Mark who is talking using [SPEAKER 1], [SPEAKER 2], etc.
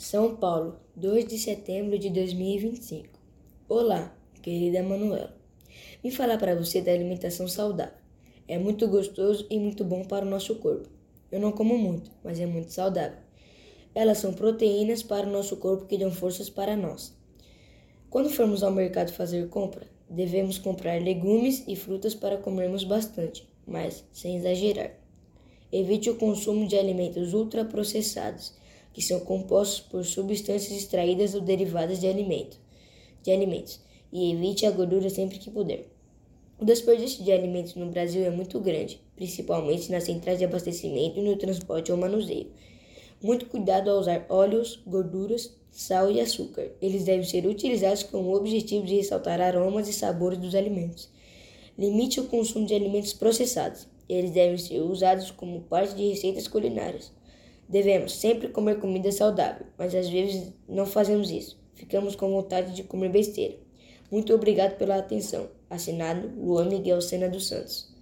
[SPEAKER 1] São Paulo, 2 de setembro de 2025. Olá, querida Manuela. Vim falar para você da alimentação saudável. É muito gostoso e muito bom para o nosso corpo. Eu não como muito, mas é muito saudável. Elas são proteínas para o nosso corpo que dão forças para nós. Quando formos ao mercado fazer compra, devemos comprar legumes e frutas para comermos bastante, mas sem exagerar. Evite o consumo de alimentos ultraprocessados, que são compostos por substâncias extraídas ou derivadas de alimentos, e evite a gordura sempre que puder. O desperdício de alimentos no Brasil é muito grande, principalmente nas centrais de abastecimento e no transporte ou manuseio. Muito cuidado ao usar óleos, gorduras, sal e açúcar. Eles devem ser utilizados com o objetivo de ressaltar aromas e sabores dos alimentos. Limite o consumo de alimentos processados. Eles devem ser usados como parte de receitas culinárias. Devemos sempre comer comida saudável, mas às vezes não fazemos isso. Ficamos com vontade de comer besteira. Muito obrigado pela atenção. Assinado Luan Miguel Sena dos Santos.